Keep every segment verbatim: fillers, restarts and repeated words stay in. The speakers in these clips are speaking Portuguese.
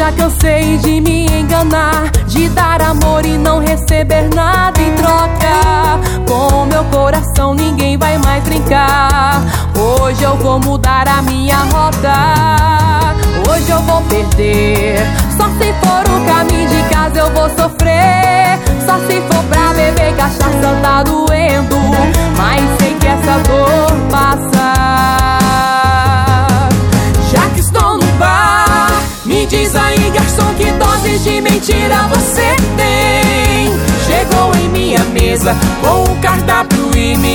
já cansei de me enganar, de dar amor e não receber nada em troca. Com meu coração ninguém vai mais brincar. Hoje eu vou mudar a minha rota. Hoje eu vou perder. Só se for o caminho de casa eu vou sofrer. Só se for pra beber cachaça tá doendo, mas sei que essa dor passa. Já que estou no bar, me diz aí, garçom, que doses de mentira você tem? Chegou em minha mesa com um cardápio e me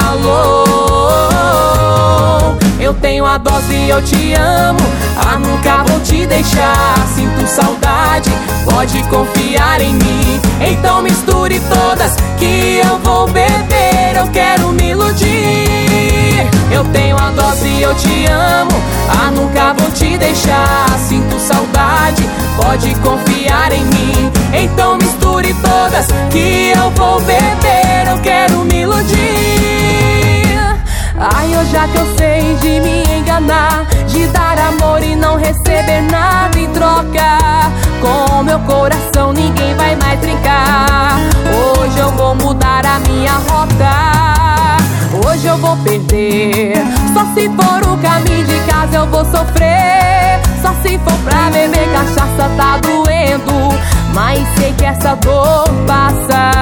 falou: eu tenho a dose e eu te amo, ah, nunca vou te deixar. Sinto saudade, pode confiar em mim. Então misture todas que eu vou beber. Eu quero me iludir. Eu tenho a dose e eu te amo, ah, nunca vou te deixar. Sinto saudade, pode confiar em mim. Então misture todas que eu vou beber. Eu quero me iludir. Ai, eu já cansei de me enganar, de dar amor e não receber nada em troca. Com meu coração ninguém vai mais brincar. Hoje eu vou mudar a minha rota. Hoje eu vou perder. Só se for o caminho de casa eu vou sofrer. Só se for pra beber cachaça tá doendo, mas sei que essa dor passa.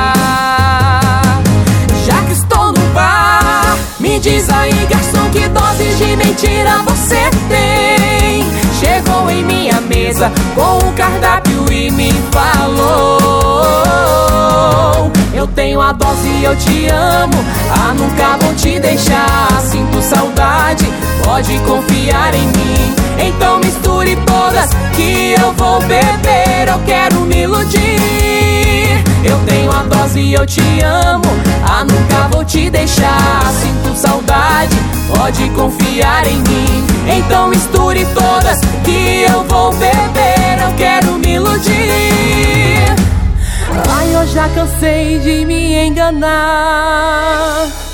Já que estou no bar, me diz aí, garçom, que doses de mentira você tem? Chegou em minha mesa com um cardápio e me falou: eu tenho a dose e eu te amo, ah, nunca vou te deixar. Sinto saudade, pode confiar em mim. Então misture todas que eu vou beber. Eu quero me iludir. Eu tenho a dose e eu te amo, ah, nunca vou te deixar. Sinto saudade, pode confiar em mim. Então misture todas que eu vou beber. Eu quero me iludir. Ai, eu já cansei de me enganar.